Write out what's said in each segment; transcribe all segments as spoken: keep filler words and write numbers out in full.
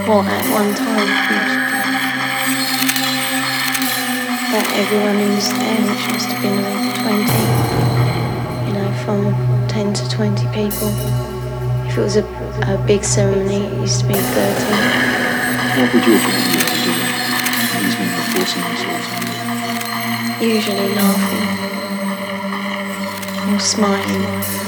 what at one time that everyone who was there, which must have been over twenty, you know, from ten to twenty people. If it was a, a big ceremony, it used to be thirty. What would your opinion be to do when these men were forcing themselves on you? Usually laughing or smiling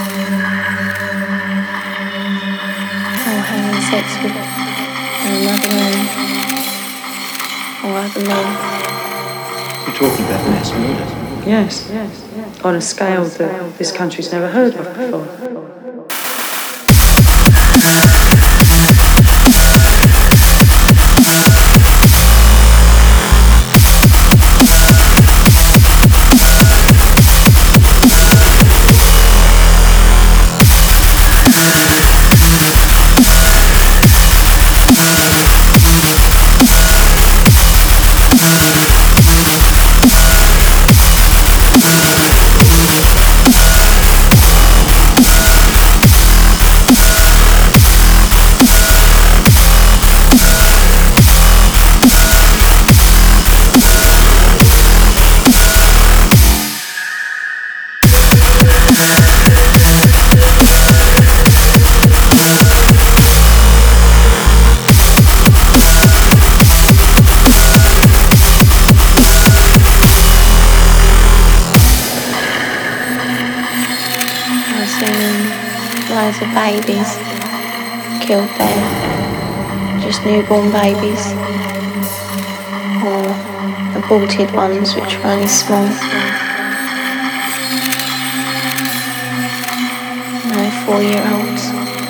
or having sex with another man or other men. You're talking about mass murder. Yes, yes, yes. On a scale that this country's never heard of before. Loads of babies killed there, just newborn babies, or aborted ones which were only small. No, four-year-olds.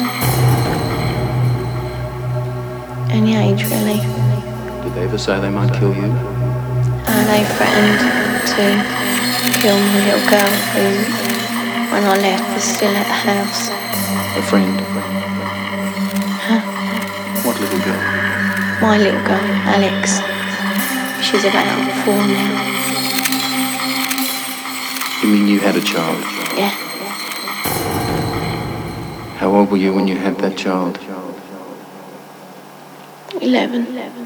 Any age really. Did they ever say they might kill you? And they threatened to kill my little girl who, when I left, was still at the house. A friend? Huh? What little girl? My little girl, Alex. She's about four now. You mean you had a child? Yeah. How old were you when you had that child? Eleven.